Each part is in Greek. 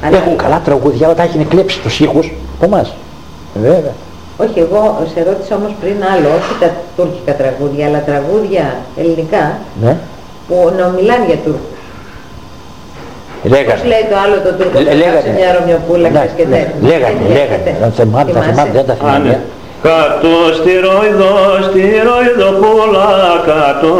Έχουν καλά τραγούδια, όταν έχουν κλέψει τους ήχους από εμάς. Βέβαια. Όχι, εγώ σε ρώτησα όμως πριν άλλο, όχι τα τουρκικά τραγούδια, αλλά τραγούδια ελληνικά, Ναι. που να μιλάνε για Τούρκους. Πώς λέει το άλλο το Τούρκο, σε μια Ρωμιοπούλα και τέτοια. Λέγανε, τα θυμάμαι, δεν τα θυμάμαι. Κάτω στηροειδοπούλα, κάτω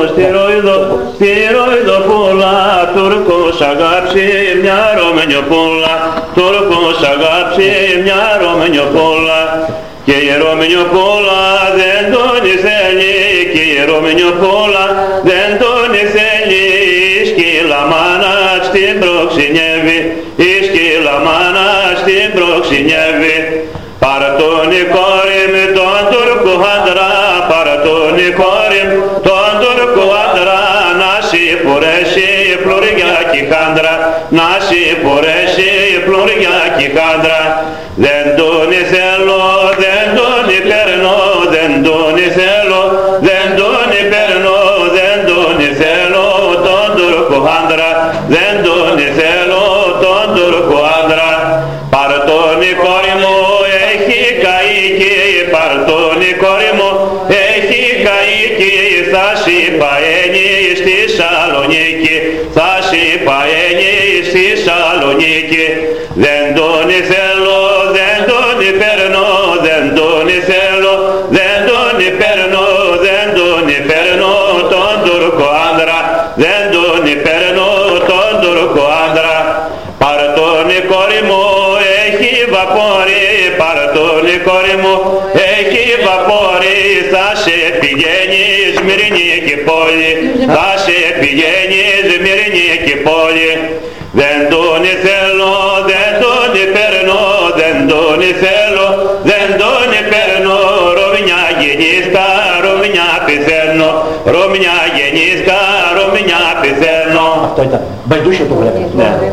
στηροειδοπούλα, Τούρκος αγάψει μια Ρωμιοπούλα, Τούρκος αγάψει μια Ρωμιοπούλα. Και η Ρωμιοπούλα δεν τον θέλει, και η Ρωμιοπούλα δεν τον θέλει, η σκύλα μάνα στην προξενεύει, η σκύλα μάνα στην προξενεύει. Παρά τον η κόρη με τον Τούρκο άντρα, παρά τον η κόρη τον Τούρκο άντρα, να συγχωρέσει η φλουριά και η χάντρα, να συγχωρέσει η φλουριά και η χάντρα. Δεν τον θέλω, δεν τον παίρνω, δεν τον θέλω, δεν τον παίρνω, δεν τον θέλω, τον Τούρκο άντρα, δεν τον θέλω, τον Τούρκο άντρα. Παρά τον η κόρη μου έχει καίκει, παρά τον η κόρη μου έχει καίκει, θα σε παένει στη Σαλονίκη, θα σε παένει στη Σαλονίκη. Δεν τον θέλω, δεν τον παίρνω, δεν τον θέλω, δεν τον παίρνω, δεν τον παίρνω, τον Τούρκο άντρα, δεν τον παίρνω, τον Τούρκο άντρα. Παρά τον η κόρη μου έχει βαπόρι, παρά τον η κόρη μου έχει βαπόρι, θα σε πηγαίνει Σμυρνίκη πόλη, θα σε πηγαίνει Σμυρνίκη πόλη. Δεν τον θέλω, δεν τον παίρνω, δεν τον θέλω, δεν τον παίρνω, Ρωμιά γεννήθηκα, Ρωμιά πεθαίνω, Ρωμιά γεννήθηκα, Ρωμιά πεθαίνω. Αυτό ήταν. Μπαϊντούσια το βλέπετε.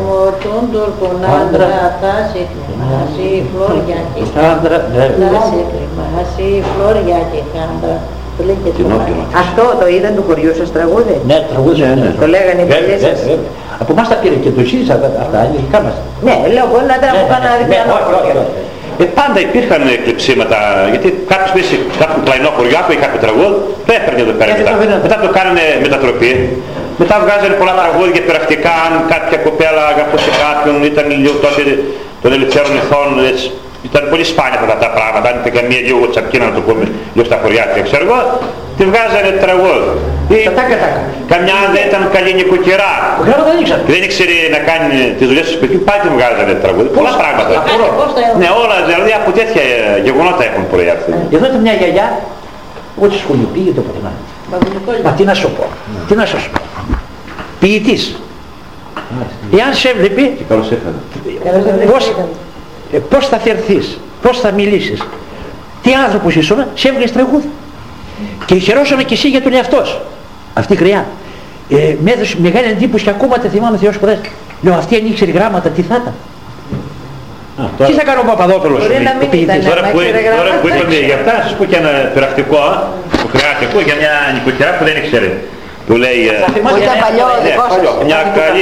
Τον Τούρκον άντρα θα σε κρυμάσει φλόρια και Άντρα, ναι. θα σε κρυμάσει φλόρια και χάντρα. Το λέει και το αυτό το ήταν του χωριού σας τραγούδι? Ναι, τραγούδι. Το λέγανε οι παλιές σας? Από εμάς τα πήρε και το εσείς αυτά, ελληνικά μας. Ναι, λέω μπορεί να ήταν από κανένα διπλανό. Πάντα υπήρχαν κλειψίματα, γιατί κάποιος πέσει κάποιο πλαϊνό χωριάκο ή κάποιο τραγούδι, το έφερνε εδώ πέρα μετά. Μετά το κάνανε μετατροπή. Μετά βγάζανε πολλά τραγούδια πειραχτικά, αν κάποια κοπέλα αγαπούσε κάποιον, ήταν λίγο τότε των ελευθέρων ηθών, ήταν πολύ σπάνια αυτά τα πράγματα, αν ήταν καμία λίγο τσαπκίνα να το πούμε, λίγο στα χωριάκια, ξέρω εγώ, τη βγάζανε τραγούδι. Καμιά αν δεν ήταν καλή νοικοκυρά, δεν ήξερε να κάνει τις δουλειές του σπιτιού, πάλι τη βγάζανε τραγούδι. Πολλά πράγματα. Ναι, όλα δηλαδή από τέτοια γεγονότα έχουν προέρθει. Εδώ ήταν μια γιαγιά, εγώ στη σχολή πήγε το πρωινά. Μα τι να σου πω, τι να σας πω. Ποιητής. Εάν σε έβλεπε, πώς θα φερθείς, πώς θα μιλήσεις, τι άνθρωπος ήσουν, σε έβγαινες τραγούδι. Και χαιρόσαμε και εσύ για τον εαυτό σου. Αυτή η χρειά. Με έδωσε μεγάλη εντύπωση και ακόμα τα θυμάμαι Θεός σπουδές. Λέω αυτή αν ήξερε γράμματα τι θα ήταν. Τι θα κάνω ο Παπαδόπουλος. Τώρα που είπαμε για αυτά, σας πω και ένα πειρακτικό, που χρειάζεται για μια νοικοκυρά που δεν ήξερε. Του λέει, μια καλή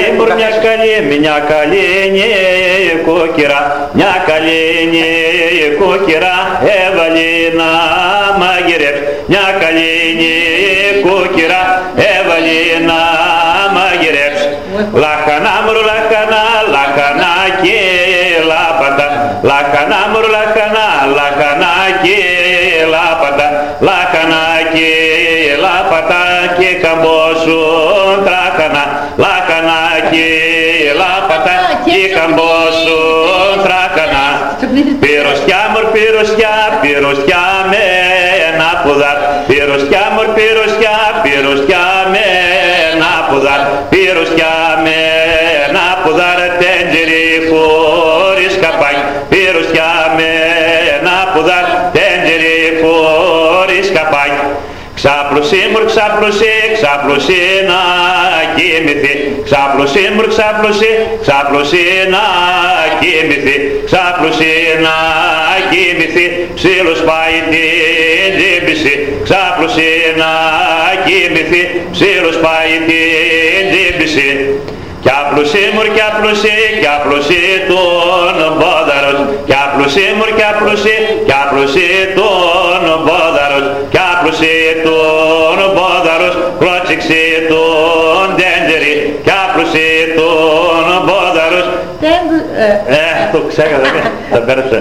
νοικοκυρά, μια καλή νοικοκυρά έβαλε να μαγειρεύσει, μια καλή νοικοκυρά έβαλε να μαγειρεύσει. Λαχανά μωρό λαχανά, λαχανά και λάπατα, λαχανά μωρό λαχανά, λαχανά και λάπατα, λαχανά και λάπατα και καμπόσουν τράχανα, λάχανα και λάπατα και καμπόσουν τράχανα. Πυρωστιά μωρ πυρωστιά, πυρωστιά με ένα πουδάρ, πυρωστιά μωρ πυρωστιά, πυρωστιά με ένα πουδάρ, πυρωστιά με ένα πουδάρ τέντζερι χωρίς καπάκι, πυρωστιά με ένα πουδάρ τέντζερι χωρίς καπάκι. Ξάπλωσή μουρ, ξάπλωσή, ξάπλωσή να κοιμηθεί, ξάπλωσή μουρ, ξάπλωσή, ξάπλωσή να κοιμηθεί, ξάπλωσή να κοιμηθεί, ψήλος πάει την τζίμπηση, ξάπλωσή να κοιμηθεί, ψήλος πάει την τζίμπηση. Κι άπλωσέ μωρ, κι άπλωσέ, κι άπλωσέ τον πόδαρος. Κι άπλωσέ μωρ, κι άπλωσέ, κι άπλωσέ τον πόδαρος. Κι άπλωσέ τον πόδαρος, κλώτσιξε τον τέντερι. Κι άπλωσέ τον πόδαρος. Το ξέχασα, τα πέρασα.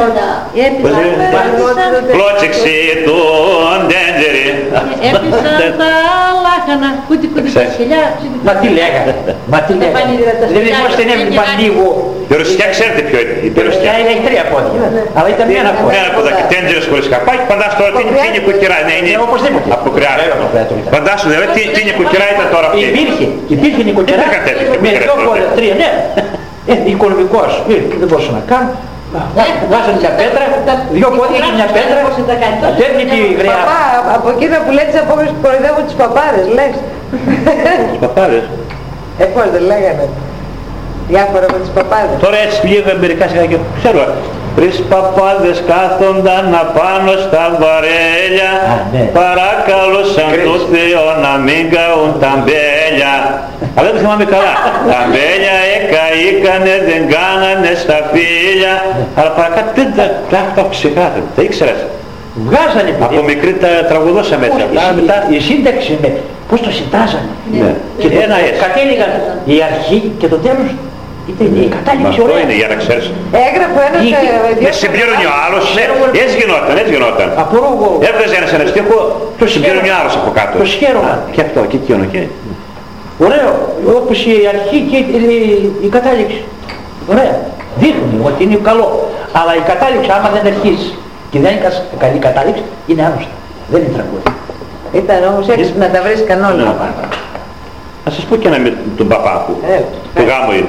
Κλώτσιξε τον τέντερι. Έπισαν τα λάχανα, κούτι τα σκυλιά. Μα τι λέγανε, μα τι λέγανε. Δεν είμαστε λίγο. Η Ρωσιά ξέρετε ποιο είναι. Η Ρωσιά έχει 3 πόδια, αλλά ήταν ένα πόδι. Ένα ποδάκι, τέντζερες χωρίς καπάκι, φαντάσου τώρα τι είναι κουκκυρά. Οπωσδήποτε. Από κρυά. Φαντάσου δηλαδή τι είναι κουκκυρά ήταν τώρα αυτή. Υπήρχε νοικοκυρά με 2 πόδια, 3, ναι. Οικονομικός, δεν μπορούσε να κάνει. Βάζανε μια πέτρα, 2 πόδια και μια πέτρα. Παίρνει τη γριά. Από εκείνα που λέτε τις απόψεις που κοροϊδεύουν τους παπάδες, λες. Τους παπάδες. Πώς δεν λέγανε. Διάφορα με τους παπάδες. Τώρα έτσι πήγαινε μερικά σιγά και ξέρω. Τρεις παπάδες κάθονταν απάνω στα βαρέλια. Παρακαλώ σαν το Θεό να μην καούν τα μπέλια. Αλλά δεν θυμάμαι καλά. Τα μπέλια εκαήκανε, δεν κάνανε στα φίλια. Αλλά παρακάτω δεν τα έχω ξεχάσει. Τα ήξερες. Βγάζανε από μικρή τα τραγουδώσαμε έτσι. Η σύνταξη με πώς το συντάζανε. Και ένα κατέληγαν η αρχή και το τέλος. Ήταν η κατάληξη ωραία. Αυτό είναι για να ξέρεις. Έγραφε ένας... Με συμπλήρωνε ο άλλος, έτσι γινόταν. Έβγαζε ένας ένα στίχο, το συμπλήρωνε ο άλλος από κάτω. Το σχέρωμα. Και αυτό, και εκείνο και... Ωραίο, όπως η αρχή και η κατάληξη. Ωραία. Δείχνει ότι είναι καλό. Αλλά η κατάληξη άμα δεν αρχίσει και δεν είναι καλή κατάληξη, είναι άρρωστα. Δεν είναι τραγούδι. Ήταν όμως έξυπνα να τα βρίσκαν όλα. Να σας πω και ένα με τον παπά του γάμου είναι.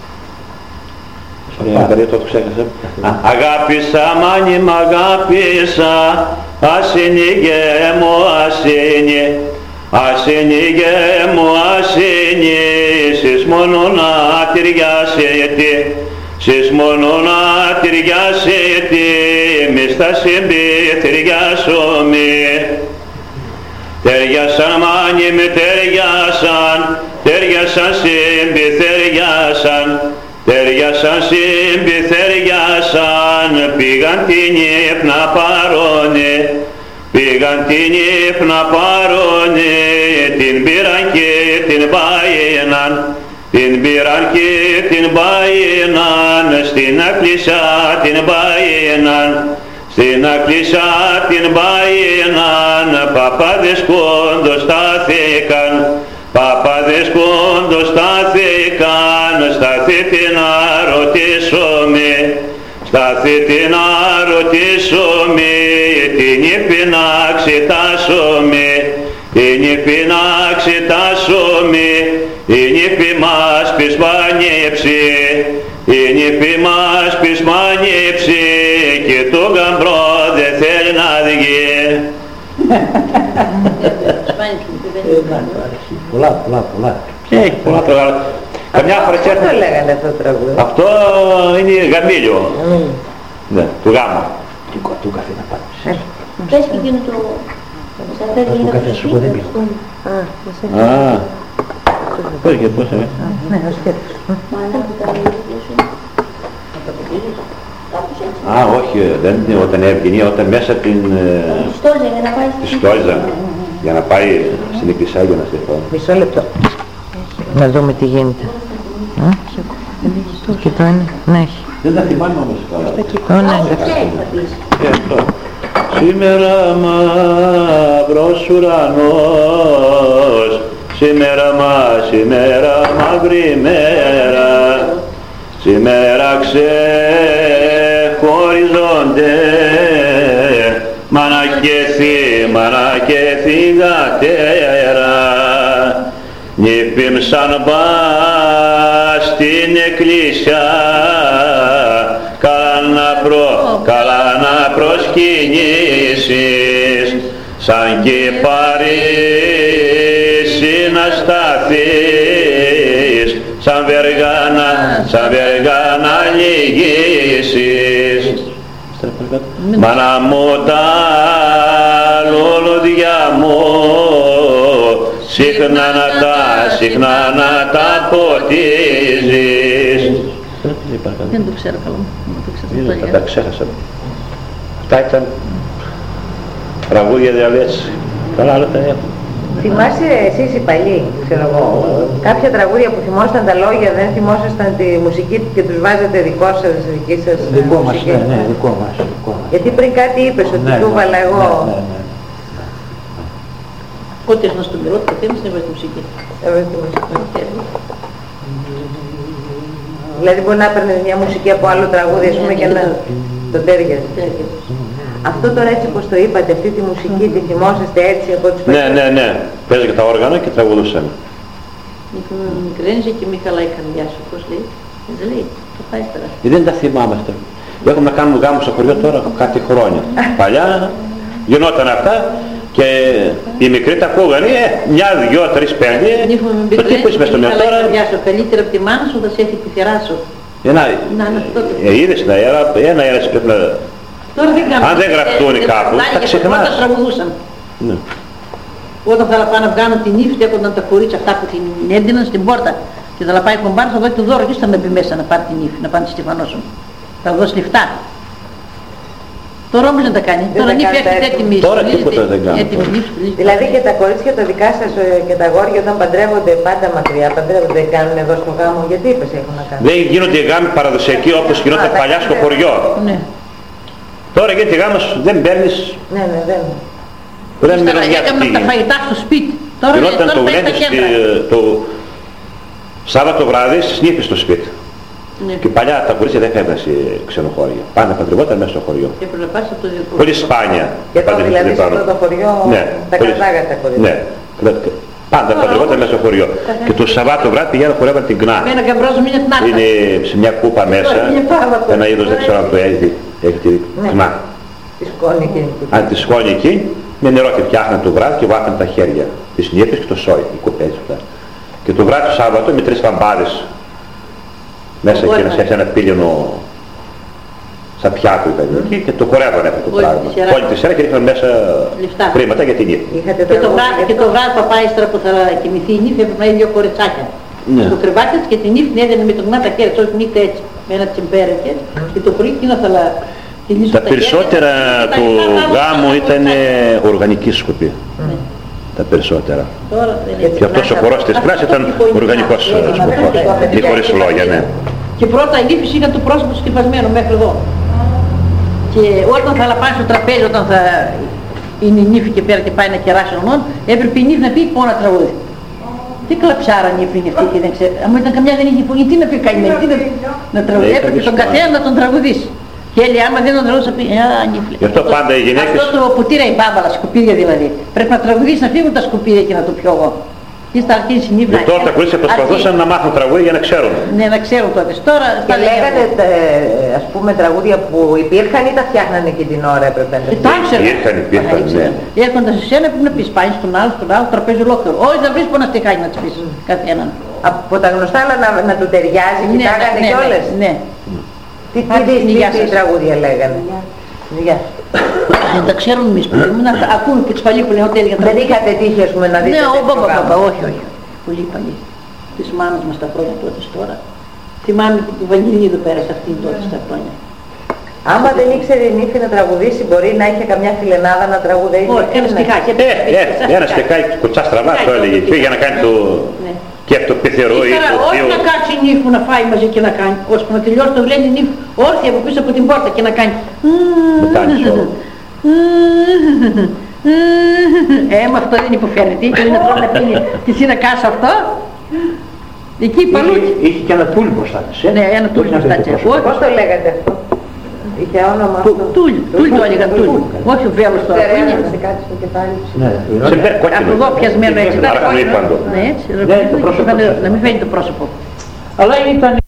Αγάπησα μάνι μ' αγάπησα, ασυνήγε μου ασύνει, ασυνήγε μου ασύνει, σεις μόνο να ταιριάσετε, σεις μόνο να ταιριάσετε, μη στα συμπιθυριάσομαι. Ταιριάσαν μάνι με ταιριάσαν, ταιριάσαν συμπιθυριάσαν, ταιριάσαν συμπιθυριάσαν, πήγαν την ύπνα παρώνε, πήγαν την ύπνα παρώνε, την πήραν και την πάιναν, την πήραν και την πάιναν, στην Ακκλησιά την πάιναν, στην Ακκλησιά την πάιναν, παπάδες κόντος στάθηκαν, παπάδες κόντος στάθηκαν, σταθείτε να ρωτήσομε, σταθείτε να ρωτήσομε, την ύφη να εξετάσομε, την ύφη να εξετάσομε, την ύφη μας πισμάνιεψε, την ύφη μας πισμάνιεψε και το γαμπρό δεν θέλει να βγει. Πολλά. Έχει πολλά τραγούδια. Καμιά φορά πώς το λέγανε αυτό το τραγούδι. Αυτό είναι γαμήλιο. Ναι, του γάμου. Του καφέ να πάρεις. Πες και εκείνο το... Του καφέ σου δεν πίνω. Πώς και πώς είναι. Ναι, ο σκέτος. Όχι, δεν είναι όταν έβγαινε, όταν μέσα την στόιζα για να πάει στην εκκλησιά για να σε φάει. Μισό λεπτό. Να δούμε τι γίνεται. Και το είναι, ναι έχει. Δεν τα θυμάμαι όμως καλά. Ναι, εντάξει. Σήμερα μαύρος ουρανός, σήμερα μαύρη μέρα, σήμερα ξεχωριζόνται μάνα και θυγατέρα, νύπημσαν πας στην εκκλησιά, καλά να προσκυνήσεις, σαν κυπαρίσι να σταθείς, σαν βεργάνα λυγίσεις. Μάνα μου τα λουλουδιά μου συχνά να τα ποτίζεις. Δεν το ξέρω καλά. Τα ξέχασα. Αυτά ήταν τραγούδια διαλέξεις. Καλά άλλα τα έχω. Θυμάσαι εσείς οι παλιοί, ξέρω εγώ, κάποια τραγούδια που θυμόσταν τα λόγια, δεν θυμόσασταν τη μουσική και τους βάζατε δικό σας, δική σας δικό μας, μουσική? ναι, δικό μας. Γιατί πριν κάτι είπες ότι του έβαλα εγώ. Ό,τι έχεις στον καιρό, το θέλεις να έβαλες τη μουσική. Έβαλες τη μουσική. Δηλαδή μπορεί να έπαιρνες μια μουσική από άλλο τραγούδι, ας πούμε, και να το τέριαζε. Αυτό τώρα έτσι όπως το είπατε, αυτή τη μουσική τη θυμόσαστε έτσι από τους παλιούς? Ναι. Παίζα και τα όργανα και τραγουδούσαν. Μικρένιζε και μη χαλάει η καρδιά σου, πώς λέει. Δεν λέει, το πάει τώρα. Δεν τα θυμάμαι αυτά. Έχουμε να κάνουμε γάμους στο χωριό τώρα κάτι χρόνια. Παλιά γινόταν αυτά και οι μικροί τα ακούγανε, μια, δυο, τρεις, πέντε. Το τι που είσαι μες στο μυαλό τώρα. Καλύτερα από τη μάνα σου θα σε έχει πειθερά σου. Είδες ένα αέρας πρέπει να... Αν δεν γραφτούν κάπου, θα ξεχνάς. Όταν τραγουδούσαν. Ναι. Όταν θα πάνε να βγάλουν την ύφη, έκονταν τα κορίτσια αυτά που την έντυναν στην πόρτα και θα πάει κομπάρ, θα δώσει το δώρο και θα να μπει μέσα να πάρει την ύφη, να πάνε τη στεφανώσουν. Θα δώσει λεφτά. Τώρα όμως δεν τα κάνει. Τώρα η ύφη έρχεται έτοιμη. Τώρα τίποτα δεν κάνει. Δηλαδή και τα κορίτσια τα δικά σας και τα αγόρια όταν παντρεύονται πάντα μακριά, παντρεύονται, δεν κάνουν εδώ στο γάμο, γιατί είπες έχουν να κάνουν? Δεν γίνονται γάμοι παραδοσιακοί όπως γινόταν παλιά στο χωριό. Τώρα γίνεται γάμος, δεν παίρνεις. Ναι, δεν. Δεν μοιραζιά έκαναν τα φαγητά στο σπίτι. Τώρα γινόταν το γλέντες το Σάββατο βράδυ στις νύφες στο σπίτι. Ναι. Και παλιά τα κορίτσια δεν φεύγαν σε ξενοχώρια. Πάντα παντρευόταν μέσα στο χωριό. Και πρέπει να πας από το δικό. Πολύ σπάνια. Και τώρα δηλαδή σε αυτό το χωριό τα κρατάγατε τα κορίτσια. Ναι. Πάντα παντρευόταν μέσα στο χωριό. Και το Σαββάτο βράδυ πηγαίνουν χορεύαν την κνά. Με ένα καμπρόζο είναι την άρτα. Είναι σε μια κούπα μέσα. Ένα είδος δεν ξέρω αν το έχει τη κνά. Τη σκόνη εκείνη. Αν τη σκόνη εκεί, με νερό και φτιάχναν το βράδυ και βάφαν τα χέρια. Τις νύφες και το σόι, οι κοπέλες αυτά. Και το βράδυ το Σάββατο με 3 λαμπάδες μέσα και σε ένα πύλινο σαν πιάτο ήταν εκεί και το χορεύανε αυτό το πράγμα. Όλη τη σειρά και ρίχναν μέσα χρήματα για την νύφη. Και το βράδυ παπά ύστερα που θα κοιμηθεί η νύφη έπρεπε να έχει 2 κοριτσάκια. Στο κρεβάτι της και την νύφη έδαινε με το γνά τα χέρια, όχι νύχτα έτσι, με ένα τσιμπέρ και το πρωί εκείνο θα τα περισσότερα του γάμου ήταν οργανική σκοπή. Τα περισσότερα. Και αυτός ο χορός της πράσης ήταν οργανικός σκοπός. Ή χωρίς λόγια, ναι. Και πρώτα οι νύφες είχαν το πρόσωπο σκεπασμένο μέχρι εδώ. Και όταν θα λαπάνε στο τραπέζι, όταν θα είναι η νύφη και πέρα και πάει να κεράσει ονόν, έπρεπε η νύφη να πει πόνο να τραγουδεί. Τι κλαψάρα νύφη είναι αυτή και δεν ξέρω. Αν ήταν καμιά δεν είχε φωνή, τι να πει καημένη, τι να τραγουδήσει. Έπρεπε τον καθένα να τον τραγουδήσει. Και έλεγε άμα δεν τον τραγουδήσει θα πει νύφη. Γι' αυτό πάντα οι γυναίκες... Αυτό το πουτήρα η μπάμπαλα, σκουπίδια δηλαδή. Πρέπει να τραγουδήσει να φύγουν τα σκουπίδια και να το πιω εγώ. Και στα αρχής η νύφη. Τώρα τα κορίτσια προσπαθούσαν να μάθουν τραγούδια για να ξέρουν. Ναι, να ξέρουν τότε. Τώρα και λέγανε ας πούμε τραγούδια που υπήρχαν ή τα φτιάχνανε και την ώρα έπρεπε να υπήρχαν, ναι. Έρχοντας σε σένα πρέπει να πεις πάει στον άλλο τραπέζι ολόκληρο. Όχι θα βρεις πόνα στιχάκι να της πεις καθέναν. Από τα γνωστά αλλά να του ταιριάζει, κοιτάγανε κιόλας. Ναι. Τι τραγούδια λέγανε. Δεν τα ξέρουν εμείς που ακούν και τους παλιοί που λένε ότι έλεγαν. Δεν είχατε τύχει ας πούμε να δείτε τέτοιο γάμο? Όχι. Πολύ παλιοί. Της μάνας μας τα χρόνια τότε τώρα. Θυμάμαι την Βαγγελίδου πέρασε αυτήν τότε στα χρόνια. Άμα δεν ήξερε η νύφη να τραγουδήσει, μπορεί να είχε καμιά φιλενάδα να τραγουδήσει? Όχι, ένα στιχάκι. Ένα στιχάκι κουτσά στραβά το έλεγε για να κάνει το... Και αυτό πεθερό ή το όχι να κάτσει η νύφη να φάει μαζί και να κάνει, ώσπου να τελειώσει το βλέπει η νύφη όρθια από πίσω από την πόρτα και να κάνει. Μα αυτό δεν υποφέρεται, και είναι τρόπο να πίνει τη σύνακας αυτό. Εκεί παλούτσι. Είχε και ένα τούλ μπροστά της. Ναι, ένα τούλ μπροστά της. Πώς το λέγατε αυτό? Είχε όνομα αυτό? Τούλ το έλεγαν τούλ. Όχι ο βέλος τώρα που είναι. Σε κάτι στο κεφάλι. Σε μπέρ κόκκινο. Από εδώ πιασμένο έτσι. Ναι, έτσι. Να μην φαίνει το πρόσωπο. Αλλά ήταν